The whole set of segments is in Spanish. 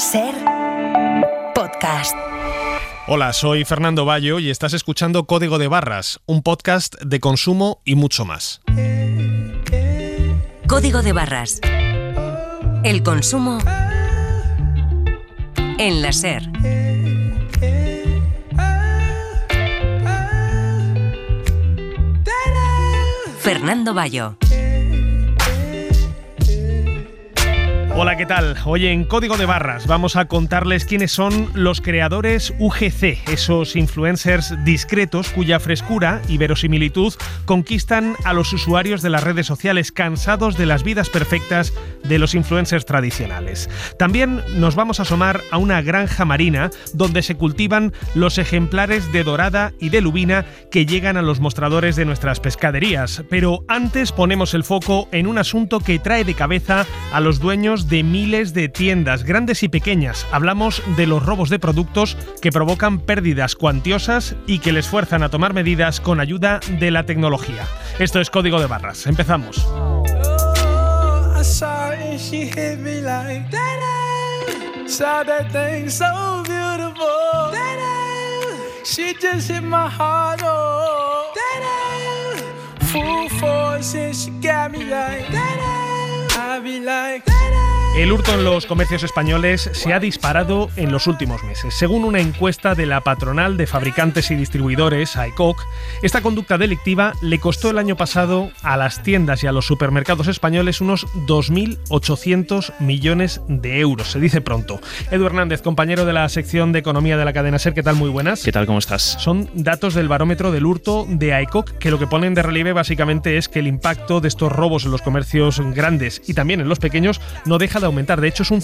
Ser Podcast. Hola, soy Fernando Bayo y estás escuchando Código de Barras, un podcast de consumo y mucho más. Código de Barras. El consumo en la Ser. Fernando Bayo. Hola, ¿qué tal? Hoy en Código de Barras vamos a contarles quiénes son los creadores UGC, esos influencers discretos cuya frescura y verosimilitud conquistan a los usuarios de las redes sociales cansados de las vidas perfectas de los influencers tradicionales. También nos vamos a asomar a una granja marina donde se cultivan los ejemplares de dorada y de lubina que llegan a los mostradores de nuestras pescaderías. Pero antes ponemos el foco en un asunto que trae de cabeza a los dueños de miles de tiendas, grandes y pequeñas. Hablamos de los robos de productos que provocan pérdidas cuantiosas y que les fuerzan a tomar medidas con ayuda de la tecnología. Esto es Código de Barras. Empezamos. El hurto en los comercios españoles se ha disparado en los últimos meses. Según una encuesta de la patronal de fabricantes y distribuidores, AECOC, esta conducta delictiva le costó el año pasado a las tiendas y a los supermercados españoles unos 2.800 millones de euros. Se dice pronto. Edu Hernández, compañero de la sección de Economía de la cadena SER, ¿qué tal? Muy buenas. ¿Qué tal? ¿Cómo estás? Son datos del barómetro del hurto de AECOC que lo que ponen de relieve básicamente es que el impacto de estos robos en los comercios grandes y también en los pequeños no deja de aumentar. De hecho, es un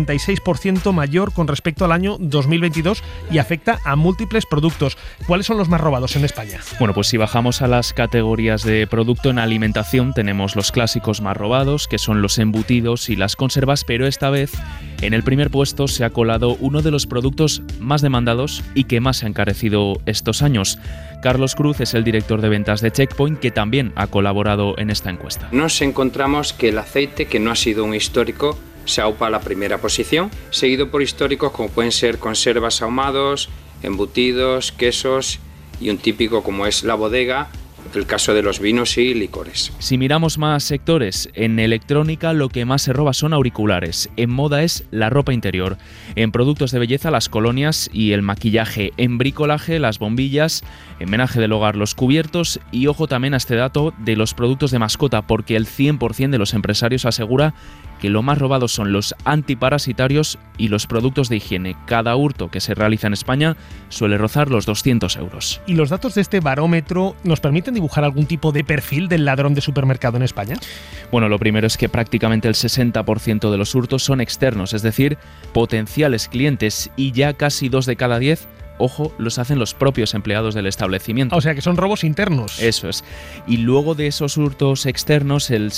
56% mayor con respecto al año 2022 y afecta a múltiples productos. ¿Cuáles son los más robados en España? Bueno, pues si bajamos a las categorías de producto en alimentación, tenemos los clásicos más robados, que son los embutidos y las conservas, pero esta vez en el primer puesto se ha colado uno de los productos más demandados y que más se ha encarecido estos años. Carlos Cruz es el director de ventas de Checkpoint, que también ha colaborado en esta encuesta. Nos encontramos que el aceite, que no ha sido un histórico, se aupa a la primera posición, seguido por históricos como pueden ser conservas ahumados, embutidos, quesos y un típico como es la bodega, el caso de los vinos y licores. Si miramos más sectores, en electrónica lo que más se roba son auriculares, en moda es la ropa interior, en productos de belleza las colonias y el maquillaje, en bricolaje las bombillas, en menaje del hogar los cubiertos y ojo también a este dato de los productos de mascota, porque el 100% de los empresarios asegura que lo más robados son los antiparasitarios y los productos de higiene. Cada hurto que se realiza en España suele rozar los 200 euros. ¿Y los datos de este barómetro nos permiten dibujar algún tipo de perfil del ladrón de supermercado en España? Bueno, lo primero es que prácticamente el 60% de los hurtos son externos, es decir, potenciales clientes, y ya casi 2 de cada 10 ojo, los hacen los propios empleados del establecimiento. O sea que son robos internos. Eso es. Y luego de esos hurtos externos, el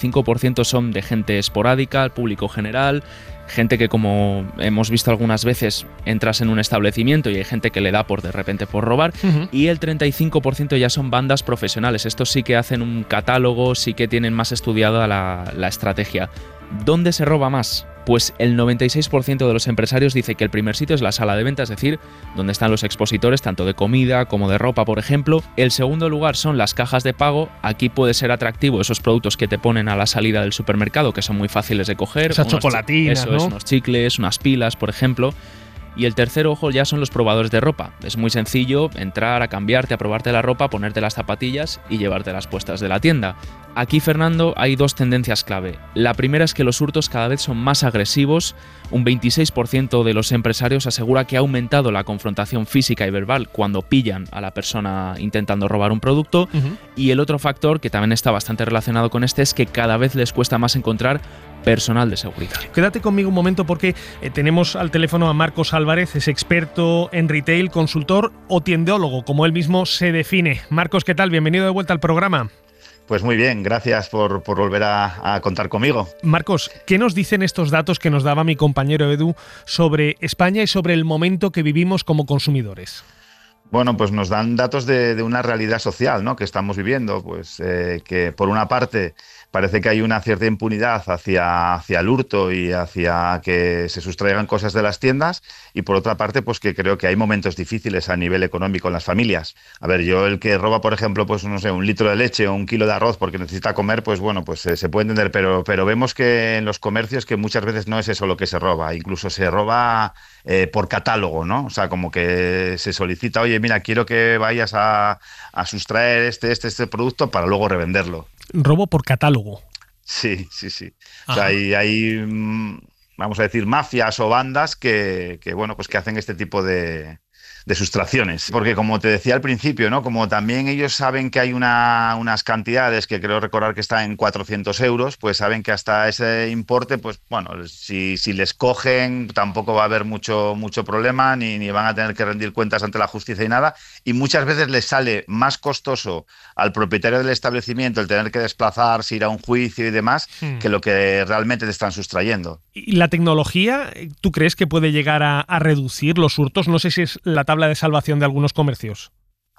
65% son de gente esporádica, al público general, gente que, como hemos visto algunas veces, entras en un establecimiento y hay gente que le da de repente por robar, y el 35% ya son bandas profesionales. Estos sí que hacen un catálogo, sí que tienen más estudiada la estrategia. ¿Dónde se roba más? Pues el 96% de los empresarios dice que el primer sitio es la sala de venta, es decir, donde están los expositores tanto de comida como de ropa, por ejemplo. El segundo lugar son las cajas de pago. Aquí puede ser atractivo esos productos que te ponen a la salida del supermercado, que son muy fáciles de coger. Esas chocolatinas, ¿no? Unos chicles, unas pilas, por ejemplo. Y el tercer ojo ya son los probadores de ropa. Es muy sencillo entrar a cambiarte, a probarte la ropa, ponerte las zapatillas y llevártelas puestas de la tienda. Aquí, Fernando, hay dos tendencias clave. La primera es que los hurtos cada vez son más agresivos. Un 26% de los empresarios asegura que ha aumentado la confrontación física y verbal cuando pillan a la persona intentando robar un producto. Y el otro factor, que también está bastante relacionado con este, es que cada vez les cuesta más encontrar personal de seguridad. Quédate conmigo un momento porque tenemos al teléfono a Marcos Álvarez, es experto en retail, consultor o tiendólogo, como él mismo se define. Marcos, ¿qué tal? Bienvenido de vuelta al programa. Pues muy bien, gracias por volver a contar conmigo. Marcos, ¿qué nos dicen estos datos que nos daba mi compañero Edu sobre España y sobre el momento que vivimos como consumidores? Bueno, pues nos dan datos de una realidad social, ¿no?, que estamos viviendo, pues que por una parte parece que hay una cierta impunidad hacia el hurto y hacia que se sustraigan cosas de las tiendas, y por otra parte, pues que creo que hay momentos difíciles a nivel económico en las familias. A ver, yo el que roba, por ejemplo, pues no sé, 1 litro de leche o 1 kilo de arroz porque necesita comer, pues bueno, pues se puede entender, pero vemos que en los comercios que muchas veces no es eso lo que se roba, incluso se roba por catálogo, ¿no? O sea, como que se solicita, oye, mira, quiero que vayas a sustraer este producto para luego revenderlo. Robo por catálogo. Sí. O sea, hay vamos a decir, mafias o bandas que bueno, pues que hacen este tipo de sustracciones. Porque como te decía al principio, ¿no? Como también ellos saben que hay unas cantidades que creo recordar que están en 400 euros, pues saben que hasta ese importe, pues bueno, si les cogen tampoco va a haber mucho problema, ni van a tener que rendir cuentas ante la justicia y nada. Y muchas veces les sale más costoso al propietario del establecimiento el tener que desplazarse, ir a un juicio y demás, que lo que realmente te están sustrayendo. ¿Y la tecnología, tú crees que puede llegar a reducir los hurtos? No sé si es la tabla de salvación de algunos comercios.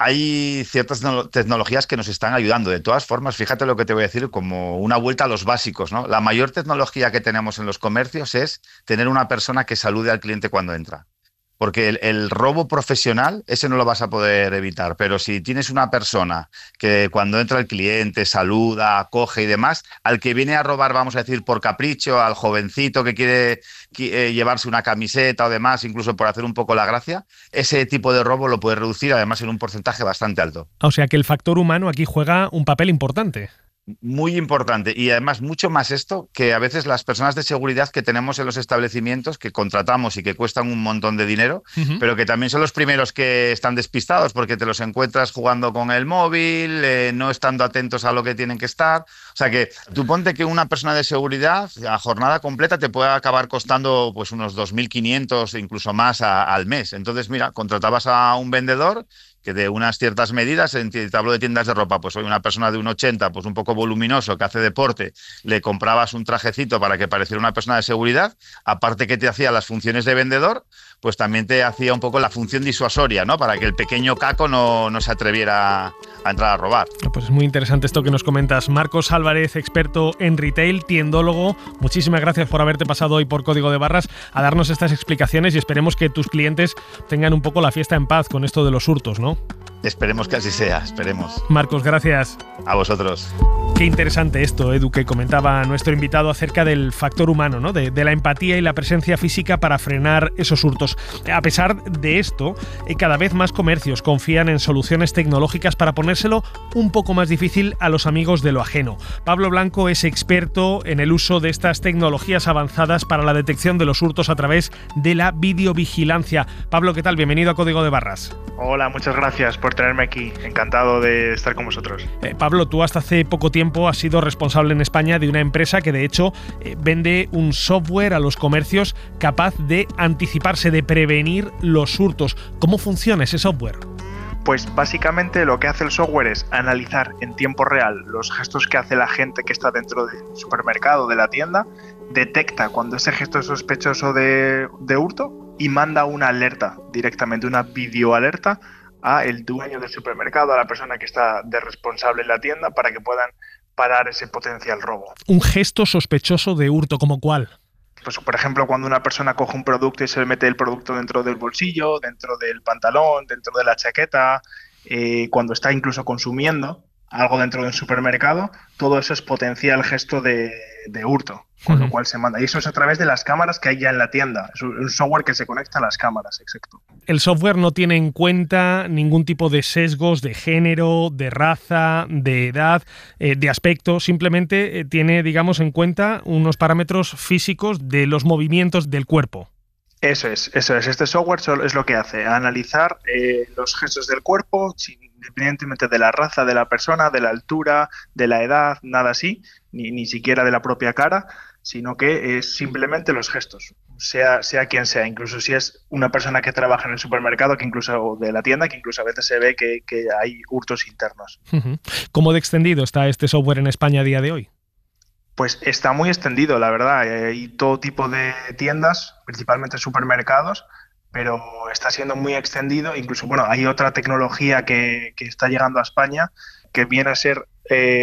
Hay ciertas tecnologías que nos están ayudando. De todas formas, fíjate lo que te voy a decir, como una vuelta a los básicos, ¿no? La mayor tecnología que tenemos en los comercios es tener una persona que salude al cliente cuando entra. Porque el robo profesional, ese no lo vas a poder evitar, pero si tienes una persona que cuando entra el cliente saluda, coge y demás, al que viene a robar, vamos a decir, por capricho, al jovencito que quiere llevarse una camiseta o demás, incluso por hacer un poco la gracia, ese tipo de robo lo puedes reducir además en un porcentaje bastante alto. O sea que el factor humano aquí juega un papel importante. Muy importante, y además mucho más esto que a veces las personas de seguridad que tenemos en los establecimientos que contratamos y que cuestan un montón de dinero, pero que también son los primeros que están despistados porque te los encuentras jugando con el móvil, no estando atentos a lo que tienen que estar. O sea que tú ponte que una persona de seguridad a jornada completa te puede acabar costando pues unos 2.500 incluso más al mes. Entonces mira, contratabas a un vendedor que de unas ciertas medidas, te hablo de tiendas de ropa, pues hoy una persona de 1,80, pues un poco voluminoso, que hace deporte, le comprabas un trajecito para que pareciera una persona de seguridad, aparte que te hacía las funciones de vendedor, pues también te hacía un poco la función disuasoria, ¿no? Para que el pequeño caco no se atreviera a entrar a robar. Pues es muy interesante esto que nos comentas. Marcos Álvarez, experto en retail, tiendólogo, muchísimas gracias por haberte pasado hoy por Código de Barras a darnos estas explicaciones y esperemos que tus clientes tengan un poco la fiesta en paz con esto de los hurtos, ¿no? Esperemos que así sea, esperemos. Marcos, gracias. A vosotros. Qué interesante esto, Edu, que comentaba nuestro invitado acerca del factor humano, ¿no? De la empatía y la presencia física para frenar esos hurtos. A pesar de esto, cada vez más comercios confían en soluciones tecnológicas para ponérselo un poco más difícil a los amigos de lo ajeno. Pablo Blanco es experto en el uso de estas tecnologías avanzadas para la detección de los hurtos a través de la videovigilancia. Pablo, ¿qué tal? Bienvenido a Código de Barras. Hola, muchas gracias por tenerme aquí. Encantado de estar con vosotros. Pablo, tú hasta hace poco tiempo has sido responsable en España de una empresa que de hecho vende un software a los comercios capaz de anticiparse, de prevenir los hurtos. ¿Cómo funciona ese software? Pues básicamente lo que hace el software es analizar en tiempo real los gestos que hace la gente que está dentro del supermercado, de la tienda, detecta cuando ese gesto es sospechoso de hurto y manda una alerta, directamente una videoalerta a el dueño del supermercado, a la persona que está de responsable en la tienda, para que puedan parar ese potencial robo. ¿Un gesto sospechoso de hurto como cuál? Pues, por ejemplo, cuando una persona coge un producto y se mete el producto dentro del bolsillo, dentro del pantalón, dentro de la chaqueta, cuando está incluso consumiendo algo dentro de un supermercado, todo eso es potencial gesto de hurto, con lo cual se manda. Y eso es a través de las cámaras que hay ya en la tienda. Es un software que se conecta a las cámaras, exacto. El software no tiene en cuenta ningún tipo de sesgos de género, de raza, de edad, de aspecto. Simplemente tiene, digamos, en cuenta unos parámetros físicos de los movimientos del cuerpo. Eso es. Este software es lo que hace, analizar los gestos del cuerpo, independientemente de la raza de la persona, de la altura, de la edad, nada así, ni siquiera de la propia cara, sino que es simplemente los gestos, sea quien sea, incluso si es una persona que trabaja en el supermercado, que incluso de la tienda, que incluso a veces se ve que hay hurtos internos. ¿Cómo de extendido está este software en España a día de hoy? Pues está muy extendido, la verdad. Hay todo tipo de tiendas, principalmente supermercados, pero está siendo muy extendido. Incluso, bueno, hay otra tecnología que está llegando a España que viene a ser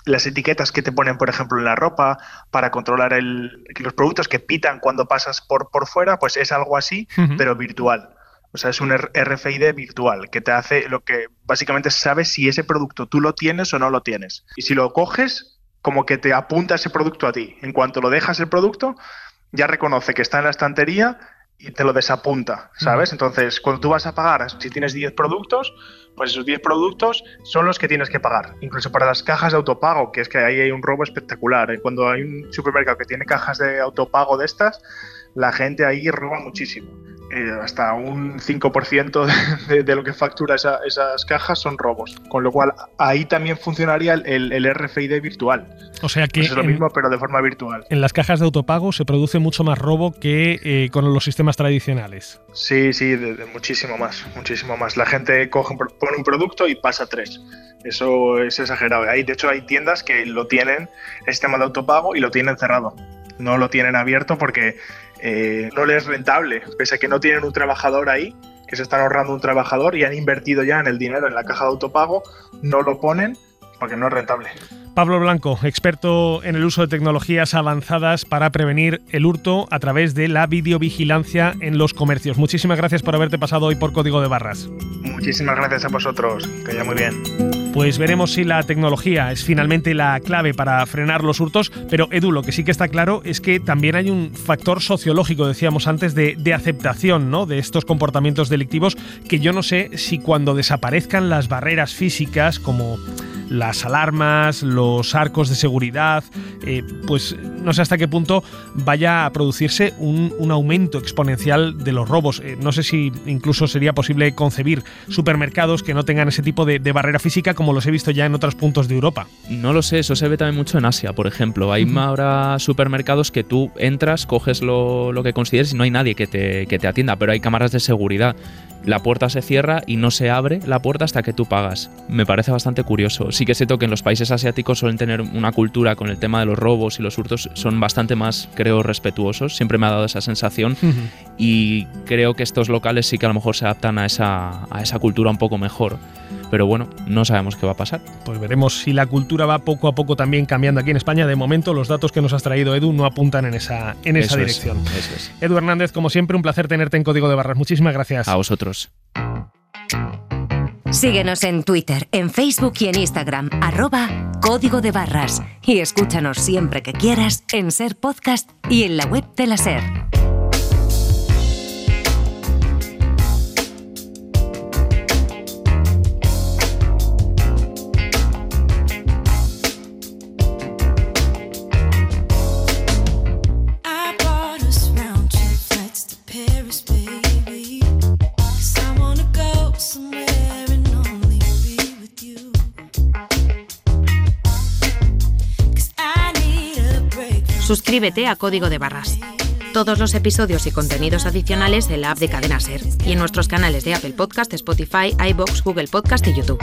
las etiquetas que te ponen, por ejemplo, en la ropa, para controlar los productos que pitan cuando pasas por fuera, pues es algo así, pero virtual. O sea, es un RFID virtual que te hace lo que básicamente sabes si ese producto tú lo tienes o no lo tienes. Y si lo coges, como que te apunta ese producto a ti. En cuanto lo dejas el producto, ya reconoce que está en la estantería y te lo desapunta, ¿sabes? Entonces, cuando tú vas a pagar, si tienes 10 productos, pues esos 10 productos son los que tienes que pagar. Incluso para las cajas de autopago, que es que ahí hay un robo espectacular. Cuando hay un supermercado que tiene cajas de autopago de estas, la gente ahí roba muchísimo. Hasta un 5% de lo que factura esas cajas son robos. Con lo cual, ahí también funcionaría el RFID virtual. O sea que pues es lo mismo, pero de forma virtual. En las cajas de autopago se produce mucho más robo que con los sistemas tradicionales. Sí, muchísimo más. La gente pone un producto y pasa 3. Eso es exagerado. De hecho, hay tiendas que lo tienen, el sistema de autopago, y lo tienen cerrado. No lo tienen abierto porque no les es rentable, pese a que no tienen un trabajador ahí, que se están ahorrando un trabajador y han invertido ya en el dinero en la caja de autopago, no lo ponen porque no es rentable. Pablo Blanco, experto en el uso de tecnologías avanzadas para prevenir el hurto a través de la videovigilancia en los comercios. Muchísimas gracias por haberte pasado hoy por Código de Barras. Muchísimas gracias a vosotros, que vaya muy bien. Pues veremos si la tecnología es finalmente la clave para frenar los hurtos, pero Edu, lo que sí que está claro es que también hay un factor sociológico, decíamos antes, de aceptación, ¿no?, de estos comportamientos delictivos, que yo no sé si cuando desaparezcan las barreras físicas como las alarmas, los arcos de seguridad, pues no sé hasta qué punto vaya a producirse un aumento exponencial de los robos. No sé si incluso sería posible concebir supermercados que no tengan ese tipo de barrera física como los he visto ya en otros puntos de Europa. No lo sé, eso se ve también mucho en Asia, por ejemplo. Hay ahora supermercados que tú entras, coges lo que consideres y no hay nadie que te atienda, pero hay cámaras de seguridad. La puerta se cierra y no se abre la puerta hasta que tú pagas. Me parece bastante curioso. Sí que es cierto que en los países asiáticos suelen tener una cultura con el tema de los robos y los hurtos, son bastante más, creo, respetuosos. Siempre me ha dado esa sensación y creo que estos locales sí que a lo mejor se adaptan a esa cultura un poco mejor. Pero bueno, no sabemos qué va a pasar. Pues veremos si la cultura va poco a poco también cambiando aquí en España. De momento, los datos que nos has traído, Edu, no apuntan en esa dirección. Eso es. Edu Hernández, como siempre, un placer tenerte en Código de Barras. Muchísimas gracias. A vosotros. Síguenos en Twitter, en Facebook y en Instagram, @Código de Barras. Y escúchanos siempre que quieras en SER Podcast y en la web de la SER. Suscríbete a Código de Barras. Todos los episodios y contenidos adicionales en la app de Cadena SER y en nuestros canales de Apple Podcast, Spotify, iVoox, Google Podcast y YouTube.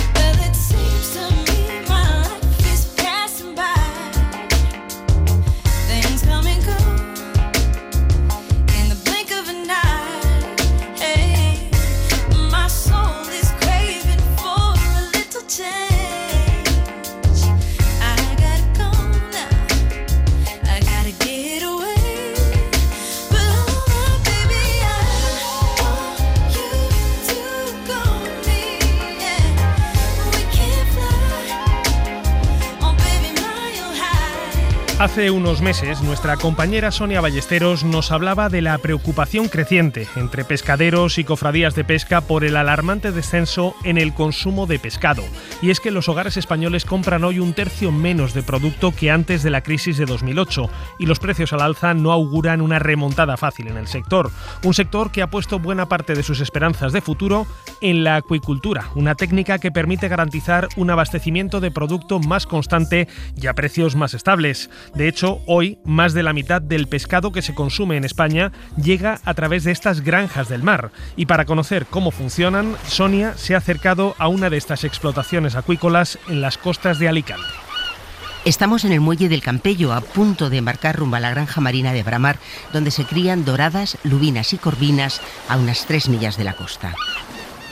Hace unos meses, nuestra compañera Sonia Ballesteros nos hablaba de la preocupación creciente entre pescaderos y cofradías de pesca por el alarmante descenso en el consumo de pescado. Y es que los hogares españoles compran hoy 1/3 menos de producto que antes de la crisis de 2008, y los precios al alza no auguran una remontada fácil en el sector. Un sector que ha puesto buena parte de sus esperanzas de futuro en la acuicultura, una técnica que permite garantizar un abastecimiento de producto más constante y a precios más estables. De hecho, hoy más de la mitad del pescado que se consume en España llega a través de estas granjas del mar. Y para conocer cómo funcionan, Sonia se ha acercado a una de estas explotaciones acuícolas en las costas de Alicante. Estamos en el muelle del Campello, a punto de embarcar rumbo a la granja marina de Bramar, donde se crían doradas, lubinas y corvinas a unas 3 millas de la costa.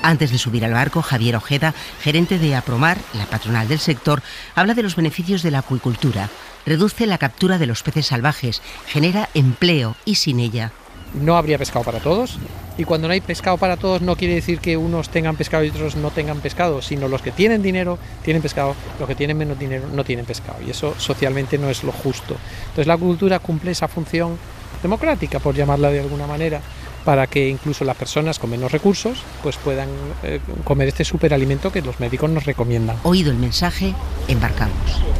Antes de subir al barco, Javier Ojeda, gerente de Apromar, la patronal del sector, habla de los beneficios de la acuicultura. Reduce la captura de los peces salvajes, genera empleo y sin ella no habría pescado para todos. Y cuando no hay pescado para todos no quiere decir que unos tengan pescado y otros no tengan pescado, sino los que tienen dinero tienen pescado, los que tienen menos dinero no tienen pescado, y eso socialmente no es lo justo. Entonces la acuicultura cumple esa función democrática, por llamarla de alguna manera, para que incluso las personas con menos recursos pues puedan comer este superalimento que los médicos nos recomiendan. Oído el mensaje, embarcamos.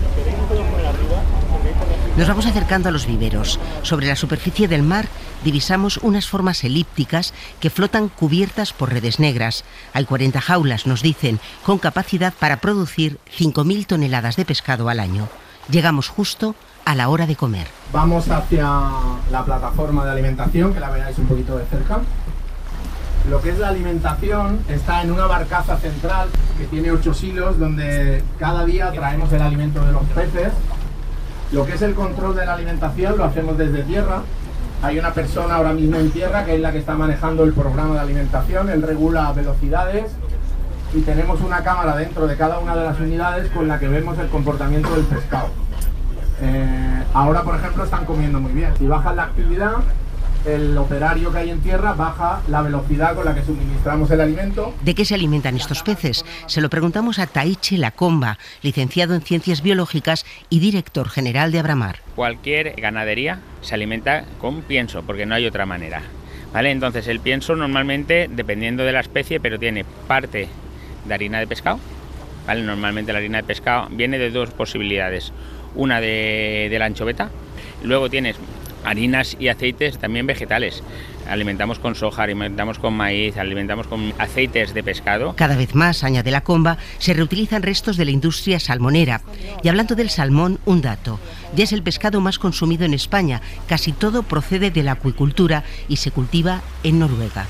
Nos vamos acercando a los viveros. Sobre la superficie del mar divisamos unas formas elípticas que flotan cubiertas por redes negras. Hay 40 jaulas, nos dicen, con capacidad para producir 5.000 toneladas de pescado al año. Llegamos justo a la hora de comer. Vamos hacia la plataforma de alimentación, que la veáis un poquito de cerca. Lo que es la alimentación está en una barcaza central que tiene 8 silos donde cada día traemos el alimento de los peces. Lo que es el control de la alimentación lo hacemos desde tierra. Hay una persona ahora mismo en tierra que es la que está manejando el programa de alimentación. Él regula velocidades y tenemos una cámara dentro de cada una de las unidades con la que vemos el comportamiento del pescado. Ahora, por ejemplo, están comiendo muy bien. Si bajan la actividad, el operario que hay en tierra baja la velocidad con la que suministramos el alimento. ¿De qué se alimentan estos peces? Se lo preguntamos a Taichi Lacomba, licenciado en Ciencias Biológicas y director general de Abramar. Cualquier ganadería se alimenta con pienso, porque no hay otra manera, ¿vale? Entonces el pienso normalmente, dependiendo de la especie, pero tiene parte de harina de pescado, ¿vale? Normalmente la harina de pescado viene de dos posibilidades. Una de la anchoveta, luego tienes harinas y aceites también vegetales. Alimentamos con soja, alimentamos con maíz, alimentamos con aceites de pescado. Cada vez más, añade Lacomba, se reutilizan restos de la industria salmonera. Y hablando del salmón, un dato. Ya es el pescado más consumido en España. Casi todo procede de la acuicultura y se cultiva en Noruega.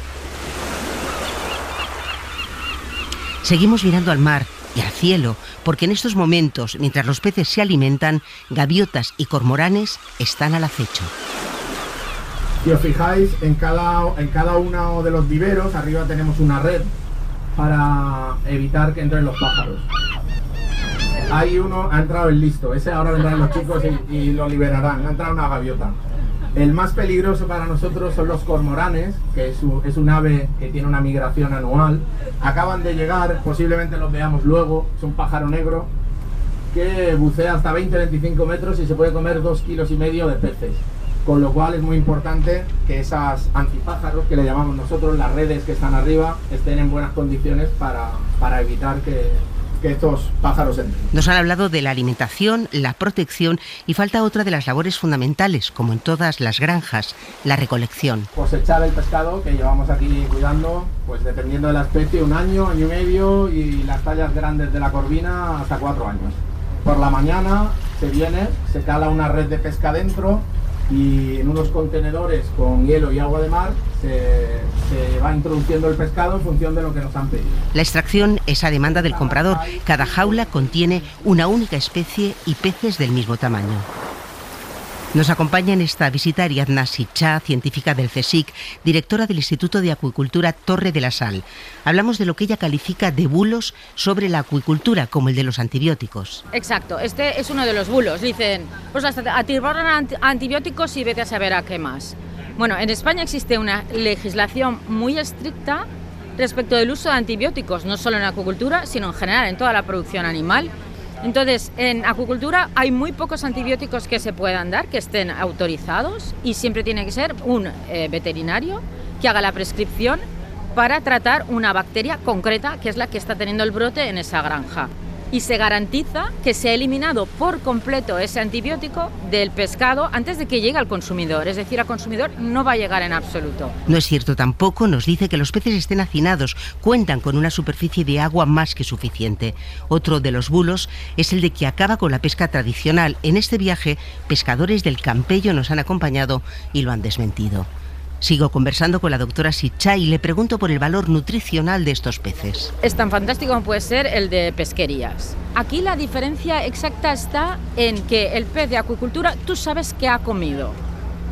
Seguimos mirando al mar y al cielo, porque en estos momentos, mientras los peces se alimentan, gaviotas y cormoranes están al acecho. Si os fijáis, en cada uno de los viveros, arriba tenemos una red para evitar que entren los pájaros. Hay uno, ha entrado el listo, ese ahora vendrán los chicos y lo liberarán, ha entrado una gaviota. El más peligroso para nosotros son los cormoranes, que es un ave que tiene una migración anual. Acaban de llegar, posiblemente los veamos luego, es un pájaro negro que bucea hasta 20-25 metros y se puede comer 2,5 kilos de peces. Con lo cual es muy importante que esas antipájaros, que le llamamos nosotros, las redes que están arriba, estén en buenas condiciones para evitar que estos pájaros entren. Nos han hablado de la alimentación, la protección y falta otra de las labores fundamentales, como en todas las granjas, la recolección. Cosechar el pescado que llevamos aquí cuidando, pues dependiendo de la especie, 1 año, año y medio, y las tallas grandes de la corvina hasta 4 años. Por la mañana se viene, se cala una red de pesca dentro y en unos contenedores con hielo y agua de mar se va introduciendo el pescado en función de lo que nos han pedido. La extracción es a demanda del comprador. Cada jaula contiene una única especie y peces del mismo tamaño. Nos acompaña en esta visita Ariadna Sichá, científica del CSIC, directora del Instituto de Acuicultura Torre de la Sal. Hablamos de lo que ella califica de bulos sobre la acuicultura, como el de los antibióticos. Exacto, este es uno de los bulos. Dicen, pues hasta atiborran antibióticos y vete a saber a qué más. Bueno, en España existe una legislación muy estricta respecto del uso de antibióticos, no solo en acuicultura, sino en general en toda la producción animal. Entonces, en acuicultura hay muy pocos antibióticos que se puedan dar, que estén autorizados, y siempre tiene que ser un veterinario que haga la prescripción para tratar una bacteria concreta, que es la que está teniendo el brote en esa granja. Y se garantiza que se ha eliminado por completo ese antibiótico del pescado antes de que llegue al consumidor. Es decir, al consumidor no va a llegar en absoluto. No es cierto tampoco, nos dice, que los peces estén hacinados. Cuentan con una superficie de agua más que suficiente. Otro de los bulos es el de que acaba con la pesca tradicional. En este viaje, pescadores del Campello nos han acompañado y lo han desmentido. Sigo conversando con la doctora Sichá y le pregunto por el valor nutricional de estos peces. Es tan fantástico como puede ser el de pesquerías. Aquí la diferencia exacta está en que el pez de acuicultura tú sabes qué ha comido.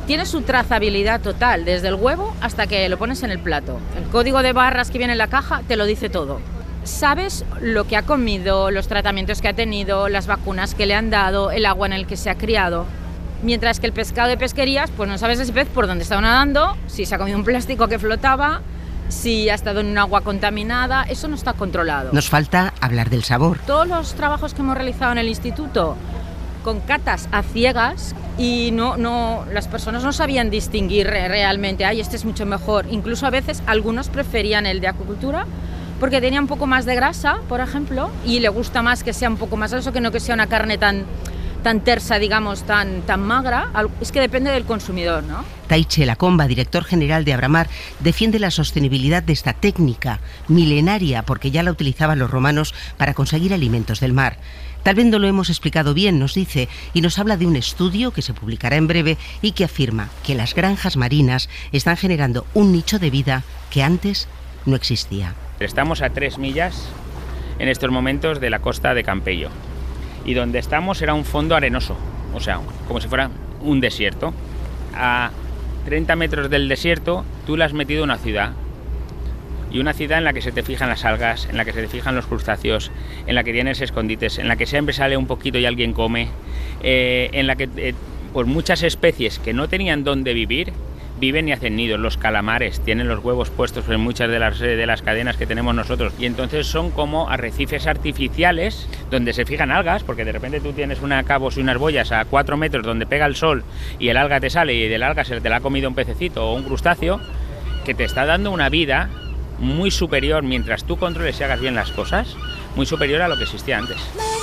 tiene su trazabilidad total, desde el huevo hasta que lo pones en el plato. El código de barras que viene en la caja te lo dice todo. Sabes lo que ha comido, los tratamientos que ha tenido, las vacunas que le han dado, el agua en el que se ha criado. Mientras que el pescado de pesquerías, pues no sabes ese pez por dónde está nadando, si se ha comido un plástico que flotaba, si ha estado en un agua contaminada, eso no está controlado. Nos falta hablar del sabor. Todos los trabajos que hemos realizado en el instituto con catas a ciegas y las personas no sabían distinguir realmente, este es mucho mejor. Incluso a veces algunos preferían el de acuicultura porque tenía un poco más de grasa, por ejemplo, y le gusta más que sea un poco más graso que no que sea una carne tan tersa, digamos, tan magra. Es que depende del consumidor, ¿no? Taiche Lacomba, director general de Abramar, defiende la sostenibilidad de esta técnica milenaria porque ya la utilizaban los romanos para conseguir alimentos del mar. Tal vez no lo hemos explicado bien, nos dice, y nos habla de un estudio que se publicará en breve y que afirma que las granjas marinas están generando un nicho de vida que antes no existía. Estamos a 3 millas en estos momentos de la costa de Campello. Y donde estamos era un fondo arenoso, o sea, como si fuera un desierto. A 30 metros del desierto tú le has metido una ciudad. Y una ciudad en la que se te fijan las algas, en la que se te fijan los crustáceos, en la que tienes escondites, en la que siempre sale un poquito y alguien come, en la que pues muchas especies que no tenían dónde vivir, viven y hacen nidos. Los calamares tienen los huevos puestos en muchas de las cadenas que tenemos nosotros y entonces son como arrecifes artificiales donde se fijan algas, porque de repente tú tienes una cabos y unas boyas a 4 metros donde pega el sol y el alga te sale y del alga se te la ha comido un pececito o un crustáceo que te está dando una vida muy superior, mientras tú controles y hagas bien las cosas, muy superior a lo que existía antes.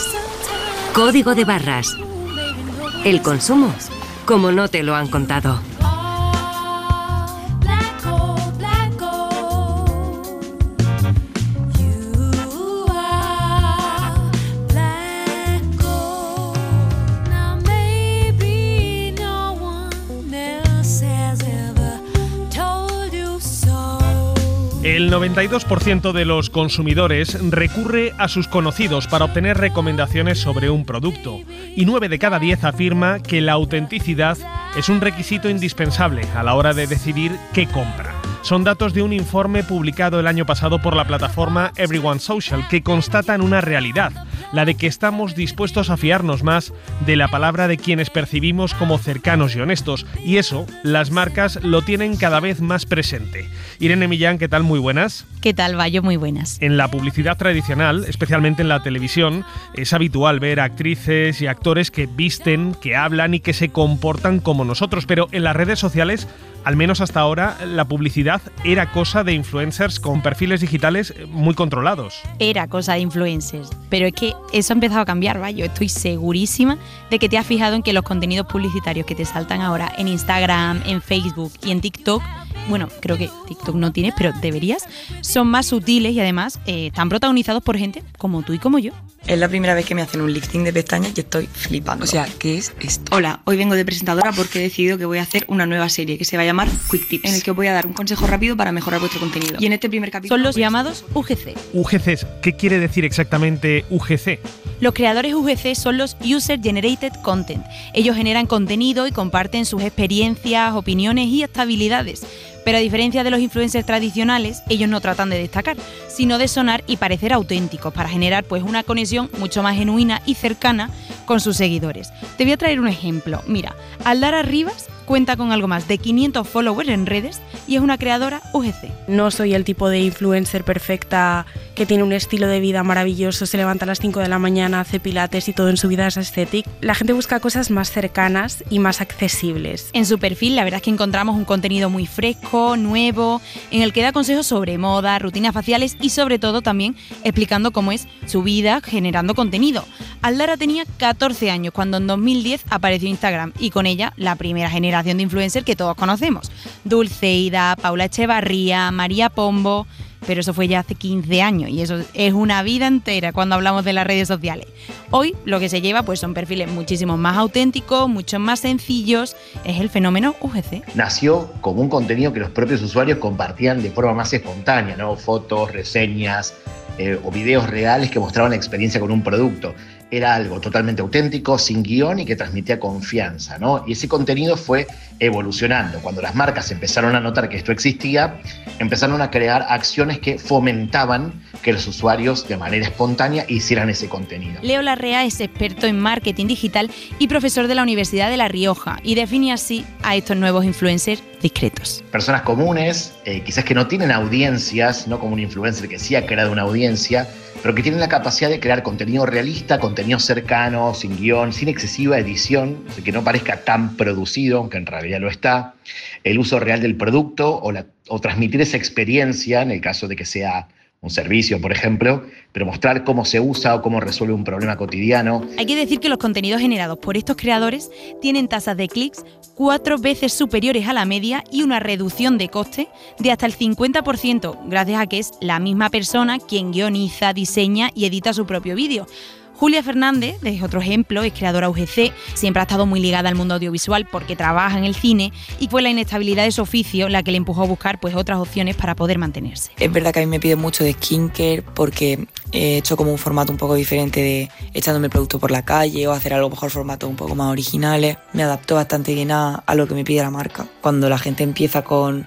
Código de barras. El consumo, como no te lo han contado. El 92% de los consumidores recurre a sus conocidos para obtener recomendaciones sobre un producto y 9 de cada 10 afirma que la autenticidad es un requisito indispensable a la hora de decidir qué compra. Son datos de un informe publicado el año pasado por la plataforma Everyone Social que constatan una realidad, la de que estamos dispuestos a fiarnos más de la palabra de quienes percibimos como cercanos y honestos, y eso las marcas lo tienen cada vez más presente. Irene Millán, ¿qué tal? Muy buenas. ¿Qué tal, Bayo? Muy buenas. En la publicidad tradicional, especialmente en la televisión, es habitual ver actrices y actores que visten, que hablan y que se comportan como nosotros, pero en las redes sociales, al menos hasta ahora, la publicidad era cosa de influencers con perfiles digitales muy controlados. Era cosa de influencers, pero es que eso ha empezado a cambiar, Bayo. Estoy segurísima de que te has fijado en que los contenidos publicitarios que te saltan ahora en Instagram, en Facebook y en TikTok, bueno, creo que TikTok no tienes, pero deberías, son más sutiles y además están protagonizados por gente como tú y como yo. Es la primera vez que me hacen un lifting de pestañas y estoy flipando. O sea, ¿qué es esto? Hola, hoy vengo de presentadora porque he decidido que voy a hacer una nueva serie que se va a llamar Quick Tips, en el que os voy a dar un consejo rápido para mejorar vuestro contenido. Y en este primer capítulo son los llamados UGC. UGCs, ¿qué quiere decir exactamente UGC? Los creadores UGC son los User Generated Content. Ellos generan contenido y comparten sus experiencias, opiniones y hasta habilidades. Pero a diferencia de los influencers tradicionales, ellos no tratan de destacar, sino de sonar y parecer auténticos para generar pues una conexión mucho más genuina y cercana con sus seguidores. Te voy a traer un ejemplo. Mira, Aldara Rivas cuenta con algo más de 500 followers en redes y es una creadora UGC. No soy el tipo de influencer perfecta que tiene un estilo de vida maravilloso, se levanta a las 5 de la mañana, hace pilates y todo en su vida es estético. La gente busca cosas más cercanas y más accesibles. En su perfil la verdad es que encontramos un contenido muy fresco, nuevo, en el que da consejos sobre moda, rutinas faciales y sobre todo también explicando cómo es su vida generando contenido. Aldara tenía 14 años cuando en 2010 apareció Instagram y con ella la primera generación de influencers que todos conocemos. Dulceida, Paula Echevarría, María Pombo, pero eso fue ya hace 15 años y eso es una vida entera cuando hablamos de las redes sociales. Hoy lo que se lleva pues son perfiles muchísimo más auténticos, mucho más sencillos, es el fenómeno UGC. Nació como un contenido que los propios usuarios compartían de forma más espontánea, ¿no? Fotos, reseñas o videos reales que mostraban la experiencia con un producto. era algo totalmente auténtico, sin guión y que transmitía confianza, ¿no? Y ese contenido fue evolucionando. Cuando las marcas empezaron a notar que esto existía, empezaron a crear acciones que fomentaban que los usuarios de manera espontánea hicieran ese contenido. Leo Larrea es experto en marketing digital y profesor de la Universidad de La Rioja y define así a estos nuevos influencers discretos. Personas comunes, quizás que no tienen audiencias, no como un influencer que sí ha creado una audiencia, pero que tienen la capacidad de crear contenido realista, contenido cercano, sin guión, sin excesiva edición, que no parezca tan producido, aunque en realidad lo está, el uso real del producto o transmitir esa experiencia, en el caso de que sea un servicio, por ejemplo, pero mostrar cómo se usa o cómo resuelve un problema cotidiano. Hay que decir que los contenidos generados por estos creadores tienen tasas de clics 4 veces superiores a la media y una reducción de coste de hasta el 50%, gracias a que es la misma persona quien guioniza, diseña y edita su propio vídeo. Julia Fernández, es otro ejemplo, es creadora UGC, siempre ha estado muy ligada al mundo audiovisual porque trabaja en el cine y fue la inestabilidad de su oficio la que le empujó a buscar otras opciones para poder mantenerse. Es verdad que a mí me piden mucho de skincare porque he hecho como un formato un poco diferente de echándome el producto por la calle o hacer algo mejor formatos un poco más originales. Me adapto bastante bien a lo que me pide la marca. Cuando la gente empieza con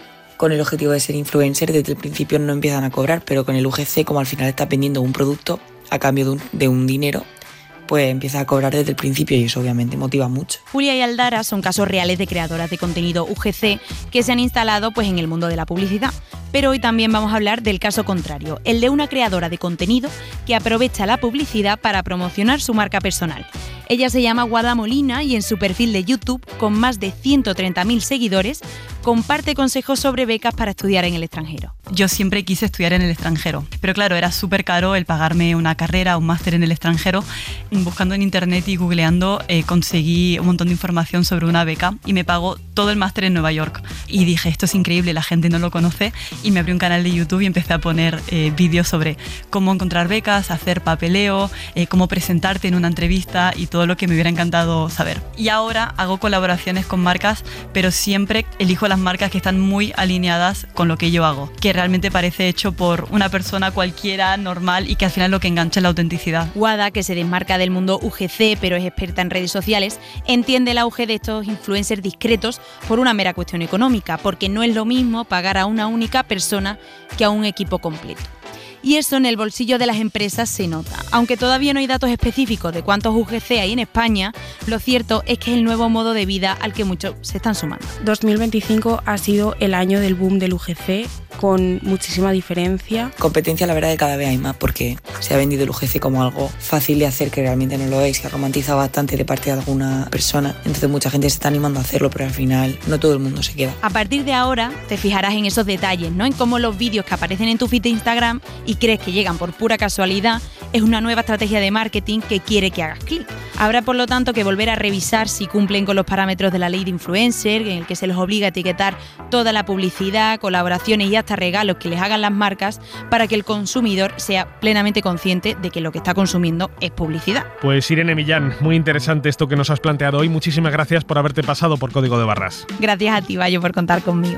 el objetivo de ser influencer, desde el principio no empiezan a cobrar, pero con el UGC, como al final estás vendiendo un producto a cambio de un dinero, pues empieza a cobrar desde el principio y eso obviamente motiva mucho. Julia y Aldara son casos reales de creadoras de contenido UGC que se han instalado en el mundo de la publicidad. Pero hoy también vamos a hablar del caso contrario, el de una creadora de contenido que aprovecha la publicidad para promocionar su marca personal. Ella se llama Guada Molina y en su perfil de YouTube, con más de 130.000 seguidores, comparte consejos sobre becas para estudiar en el extranjero. Yo siempre quise estudiar en el extranjero, pero claro, era súper caro el pagarme una carrera, un máster en el extranjero. Buscando en internet y googleando conseguí un montón de información sobre una beca y me pagó todo el máster en Nueva York. Y dije, esto es increíble, la gente no lo conoce, y me abrí un canal de YouTube y empecé a poner vídeos sobre cómo encontrar becas, hacer papeleo, cómo presentarte en una entrevista y todo lo que me hubiera encantado saber. Y ahora hago colaboraciones con marcas, pero siempre elijo las marcas que están muy alineadas con lo que yo hago, que realmente parece hecho por una persona cualquiera, normal, y que al final lo que engancha es la autenticidad. Guada, que se desmarca del mundo UGC, pero es experta en redes sociales, entiende el auge de estos influencers discretos por una mera cuestión económica, porque no es lo mismo pagar a una única persona que a un equipo completo. Y eso en el bolsillo de las empresas se nota. Aunque todavía no hay datos específicos de cuántos UGC hay en España, lo cierto es que es el nuevo modo de vida al que muchos se están sumando. 2025 ha sido el año del boom del UGC, con muchísima diferencia. Competencia, la verdad, que cada vez hay más porque se ha vendido el UGC como algo fácil de hacer, que realmente no lo es, se ha romantizado bastante de parte de alguna persona. Entonces mucha gente se está animando a hacerlo, pero al final no todo el mundo se queda. A partir de ahora te fijarás en esos detalles, ¿no? En cómo los vídeos que aparecen en tu feed de Instagram y crees que llegan por pura casualidad, es una nueva estrategia de marketing que quiere que hagas clic. Habrá, por lo tanto, que volver a revisar si cumplen con los parámetros de la ley de influencer, en el que se les obliga a etiquetar toda la publicidad, colaboraciones y hasta regalos que les hagan las marcas, para que el consumidor sea plenamente consciente de que lo que está consumiendo es publicidad. Pues Irene Millán, muy interesante esto que nos has planteado hoy. Muchísimas gracias por haberte pasado por Código de Barras. Gracias a ti, Bayo, por contar conmigo.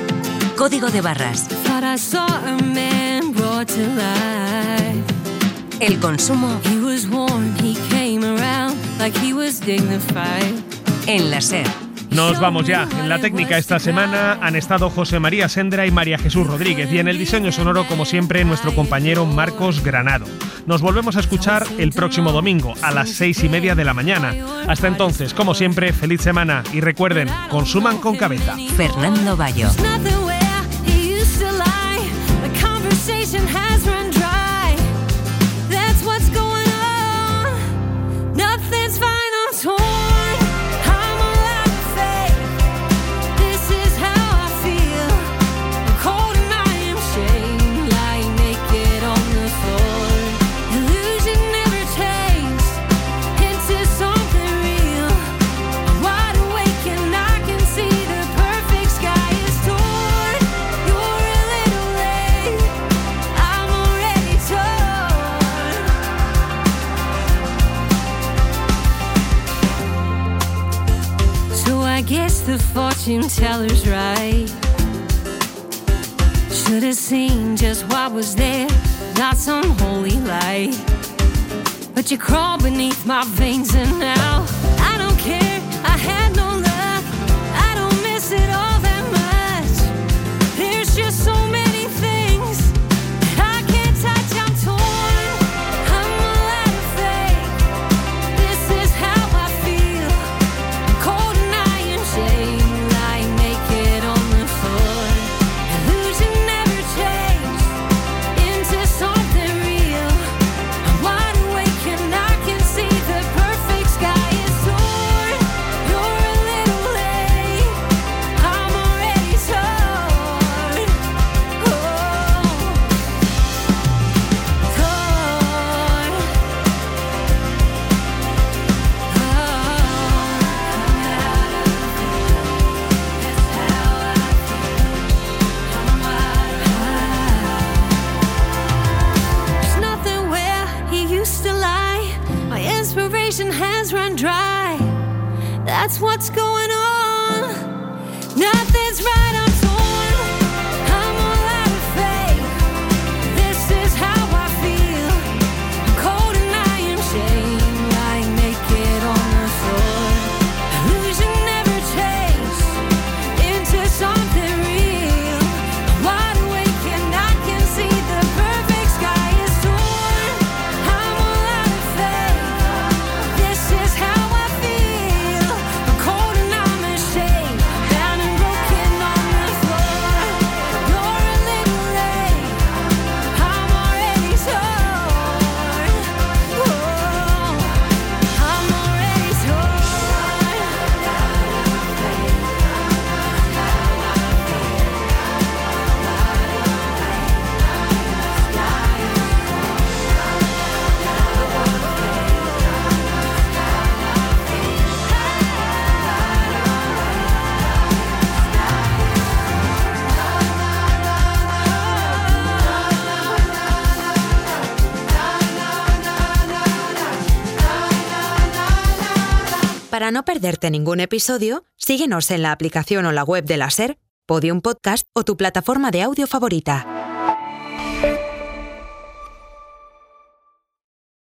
Código de Barras. El consumo en la SER. Nos vamos ya. En la técnica esta semana han estado José María Sendra y María Jesús Rodríguez, y en el diseño sonoro, como siempre, nuestro compañero Marcos Granado. Nos volvemos a escuchar el próximo domingo a las 6:30 de la mañana. Hasta entonces, como siempre, feliz semana y recuerden, consuman con cabeza. Fernando Bayo. The fortune teller's right. Should have seen just what was there, not some holy light. but you crawl beneath my veins, and now I don't care. I had no luck. I don't miss it all that much. There's just so many things I can't touch. I'm torn. I'm all out of faith. This is how I feel. Cold and iron shame, lying naked on the floor. Illusion never changed into something real. I'm wide awake and I can see the perfect sky is torn. You're a little late. I'm already torn. Oh, there's nothing where he used to lie. My inspiration has run dry. That's what's going on. Nothing's right, I'm torn. I'm all out of faith. This is how I feel. Cold and iron shame, lying naked on the floor. Illusion never changed into something real. I'm wide awake and I can see the perfect sky is torn. I'm all out of faith. This is how I feel. I'm cold and I'm ashamed, bound and broken on the floor. You're a little late. I'm already torn. Oh, I'm already torn. Para no perderte ningún episodio, síguenos en la aplicación o la web de la SER, Podium Podcast o tu plataforma de audio favorita.